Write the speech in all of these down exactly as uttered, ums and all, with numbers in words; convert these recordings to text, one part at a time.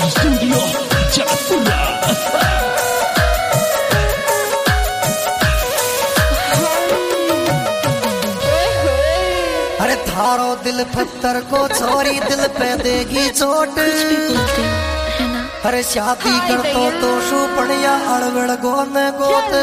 Studio जापुरा। अरे थारो दिल पत्थर को छोरी दिल पे देगी चोट। अरे शादी कर तो तो शुपड़िया अड़बड़ गोन गोत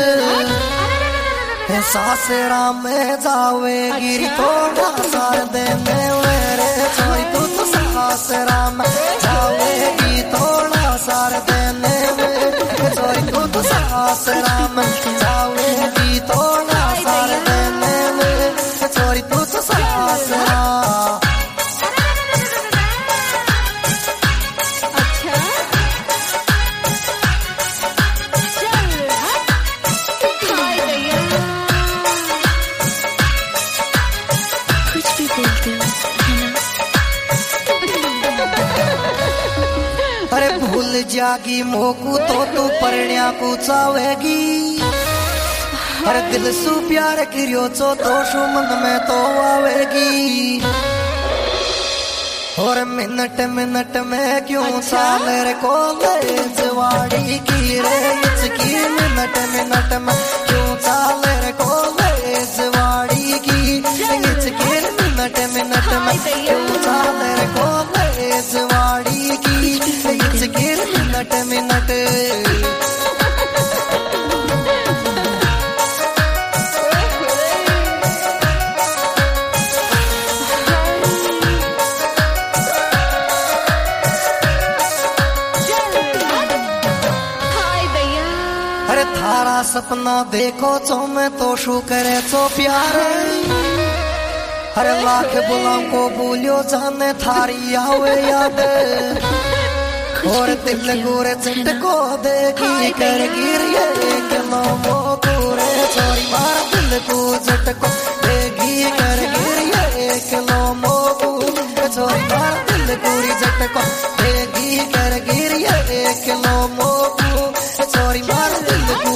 सासरा में जावे गिरी थोड़ा सार देने मेरे छोरी तू तो सासरा में जावेगी थोड़ा सार देने मेरे छोरी तू तो सासरा में जावेगी थोड़ा सार देने मेरे छोरी तू तो सासरा। अरे भूल जागी मोकू तो तू परण्या को चावेगी। अरे दिल सु प्यार करियो चो तो शु मन में तो आवेगी। और मिनट मिनट में क्यों साल रे कॉलेज वाड़ी की रे इसकी मिनट मिनट में क्यों साल रे कॉलेज वाड़ी की इसकी मिनट मिनट में क्यों साल रे कॉलेज वाड़ी की इसकी मिनट मिनट। अरे थारा सपना देखो चो मैं तो शू करे चो प्यार। अरे लाख बुलाऊं को भूलियो जाने थारी आवे याद। और दिल गोरे चिट को देगी कर गिर ये किलो मो गोरे छोरी मार दिल को चिट को देगी कर गिर ये किलो मो छोरी मार दिल गोरी चिट को देगी कर गिर ये किलो मो छोरी मार दिल को।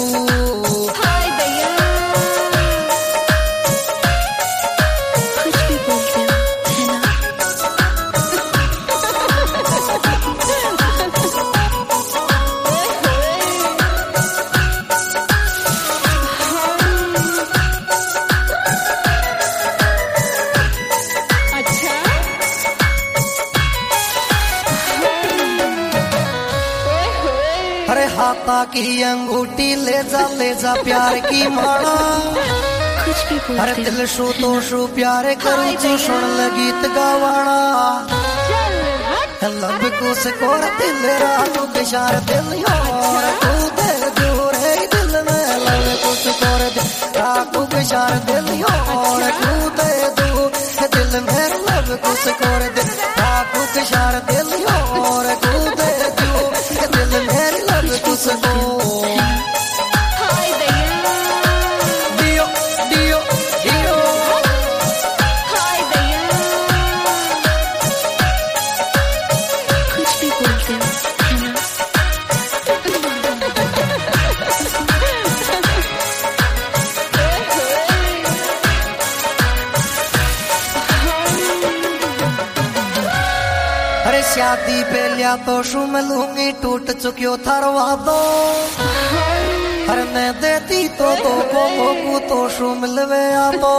अरे हाथा की अंगूठी ले जा ले जा प्यार की माला। अरे दिल शू तो शू प्यारे करूँ जो सुन लगीत गवाना। लब को सकोर दिल रातों के शार दिल यार तू दे दूर है दिल में लब को सकोर दिल रातों के शार दिल यार तू दे दूर दिल में लब को सकोर दिल रातों के शार दिल यार तू दे दूर दिल में लब को सकोर। अरे शादी पे लिया तो शू मिलूंगी टूट चुकियो थारवा दो। अरे मैं देती तो दो को को तो शू मिलवे आ तो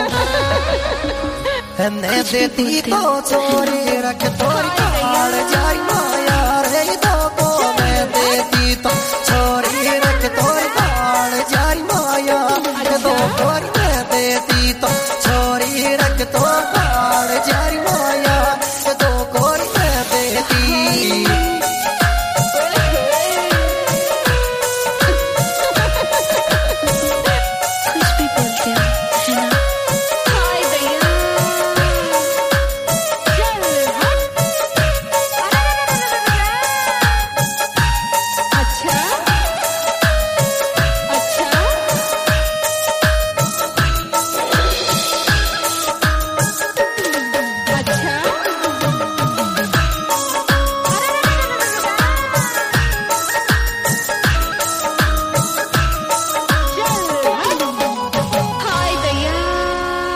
मैं देती तो छोरी रख तोरी काल जाई माया रे दो को मैं देती तो छोरी रख तोरी काल जाई माया दो कोरी मैं देती तो छोरी रख तो काल जाई माया दो कोरी मैं देती।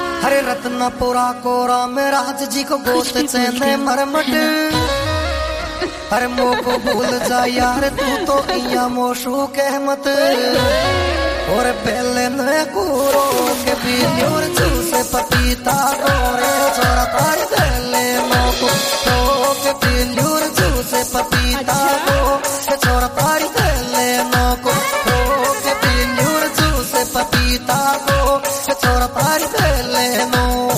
रत्नपुरा कोरा में राज जी को गोश्त चेंदे मरमट। अरे मोको भूल जा यार तू तो इया मोशू के मत और पहले न कूरो के बिल्यूर जूसे पपीता गोरे छोरा तार पहले मोको तो के बिल्यूर जूसे पपीता गो छोरा तार पहले मोको तो के बिल्यूर जूसे पपीता गो छोरा तार पहले नो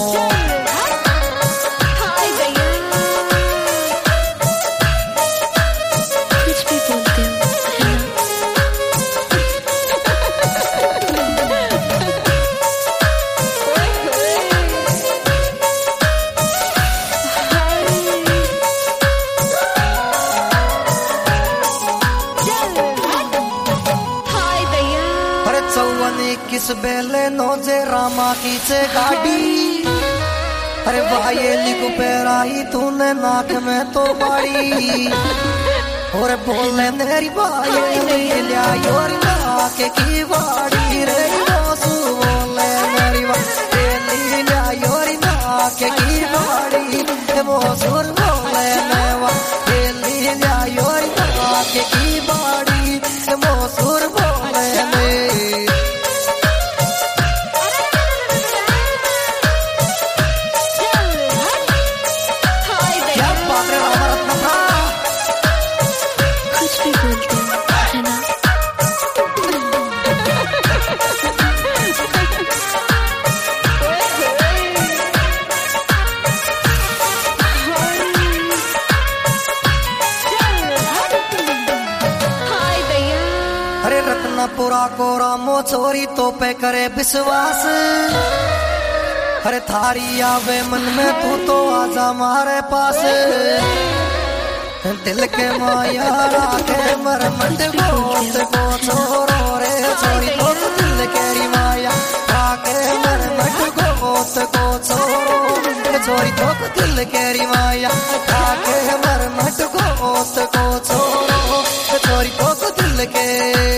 किस बेले नोजे रामा की से गाड़ी अरे भाई लिखो पैराई तूने नाक में तो बाड़ी और बोले मेरी भाई लिया योर नाक की बाड़ी रे मोसू बोले मेरी भाई लिया योर नाक की बाड़ी मोसूर बोले मेवा लिया योर नाक की बाड़ी मोसूर बोले मेरी पूरा को रामो छोरी तो पे करे विश्वास अरे थारी आवे मन में तू तो आजा मारे पास दिल के माया राखे मर मंड गोत को छोरो रे छोरी तो दिल के माया राखे मर मंड गोत को छोरो छोरी तो दिल के माया राखे मर मंड गोत को छोरो छोरी तो दिल के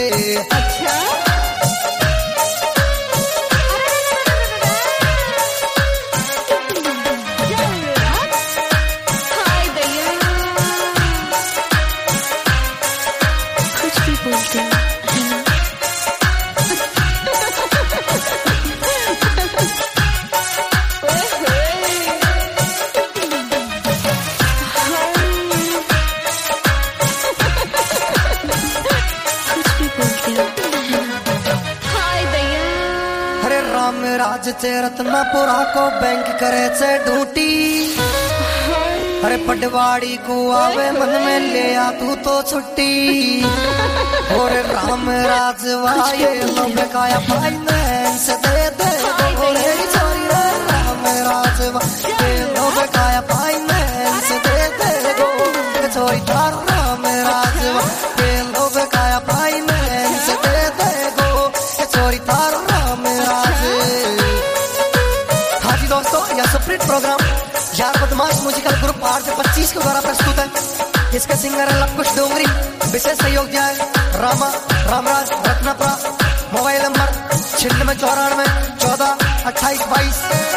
राज चे रत्नापुरा को बैंक करे से ढूंटी अरे पटवाड़ी को आवे मन में ले आ तू तो छुट्टी और राम राज वाये लोग काया फाइनेंस दे दे छोरी राम राज वाये लोग काया फाइनेंस दे दे छोरी तारो राम राज वाये लोग काया फाइनेंस दे दे छोरी तारो राम राज दोस्तों यह सपरेट प्रोग्राम यार बदमाश म्यूजिकल ग्रुप आठ से पच्चीस के द्वारा प्रस्तुत है। इसके सिंगर है लवकुश डोंगरी। विशेष सहयोग दिया है रामा रामराज रत्नापुरा। मोबाइल नंबर छिन्नवे चौरानवे चौदह अट्ठाईस बाईस।